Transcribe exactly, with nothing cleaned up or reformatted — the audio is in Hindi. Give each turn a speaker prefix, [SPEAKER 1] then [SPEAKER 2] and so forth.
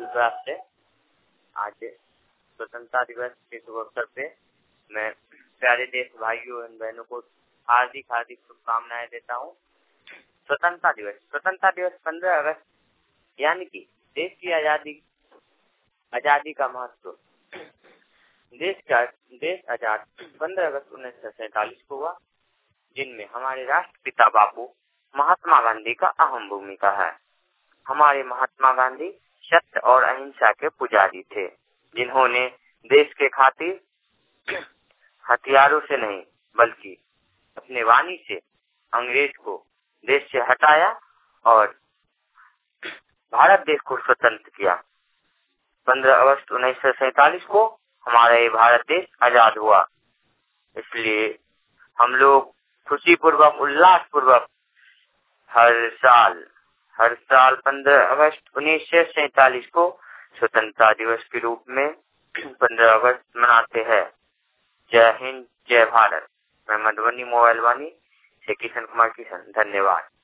[SPEAKER 1] प्रयास से आज स्वतंत्रता दिवस के शुभ अवसर पे मैं प्यारे देश भाइयों एवं बहनों को हार्दिक हार्दिक शुभकामनाएं देता हूँ। स्वतंत्रता दिवस स्वतंत्रता दिवस पंद्रह अगस्त यानी कि देश की आजादी आजादी का महत्व। देश का देश आजाद पंद्रह अगस्त उन्नीस सौ सैतालीस को हुआ, जिनमें हमारे राष्ट्रपिता बापू महात्मा गांधी का अहम भूमिका है। हमारे महात्मा गांधी सत्य और अहिंसा के पुजारी थे, जिन्होंने देश के खातिर हथियारों से नहीं बल्कि अपने वाणी से अंग्रेज को देश से हटाया और भारत देश को स्वतंत्र किया। पंद्रह अगस्त उन्नीस सौ सैतालीस को हमारा ये भारत देश आजाद हुआ। इसलिए हम लोग खुशी पूर्वक उल्लास पूर्वक हर साल हर साल पंद्रह अगस्त उन्नीस सौ सैतालीस को स्वतंत्रता दिवस के रूप में पंद्रह अगस्त मनाते हैं। जय हिंद, जय भारत। मैं मधुबनी मोबाइल वाणी से किशन कुमार किशन, धन्यवाद।